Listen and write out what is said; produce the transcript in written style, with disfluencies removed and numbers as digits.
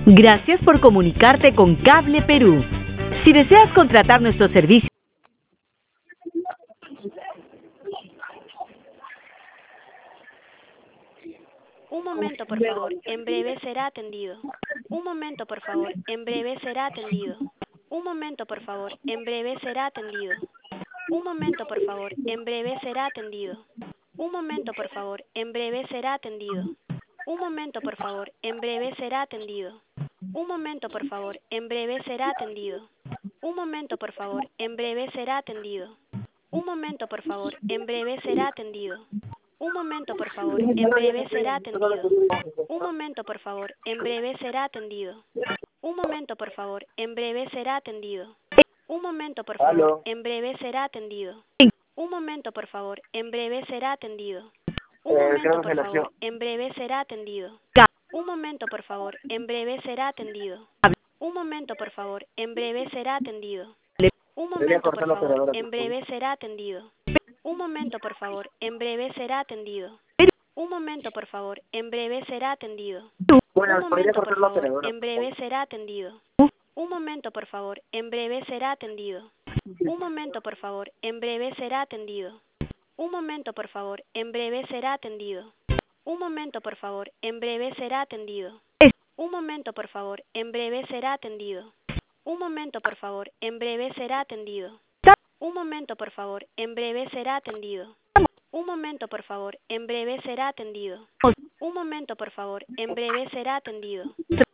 Gracias por comunicarte con Cable Perú. Si deseas contratar nuestro servicio. Un momento, por favor. En breve será atendido. Un momento, por favor. En breve será atendido. Un momento, por favor. En breve será atendido. Un momento, por favor. En breve será atendido. Un momento, por favor. En breve será atendido. Un momento, por favor. En breve será atendido. Un momento, por favor. En breve será atendido. Un momento, por favor. En breve será atendido. Un momento, por favor. En breve será atendido. Un momento, por favor. En breve será atendido. Un momento, por favor. En breve será atendido. Un momento, por favor. En breve será atendido. Un momento, por favor. Aló. En breve será atendido. Un momento, por favor. En breve será atendido. Un ¿Qué momento, por cancelación? favor. En breve será atendido. Un momento, por favor. En breve será atendido. Un momento, por favor. En breve será atendido. Un Debería momento, por cortar la favor. operadora, En por favor. breve será atendido. Un momento, por favor. En breve será atendido. Un momento, por favor. En breve será atendido. Un Bueno, podría momento, por cortar la favor. operadora, En por favor. breve será atendido. Un momento, por favor. En breve será atendido. Un momento, por favor. En breve será atendido. Un momento, por favor. En breve será atendido. Un momento, por favor. En breve será atendido. Un momento, por favor. En breve será atendido. Un momento, por favor. En breve será atendido. Un momento, por favor. En breve será atendido. Un momento, por favor. En breve será atendido. Un momento, por favor. En breve será atendido.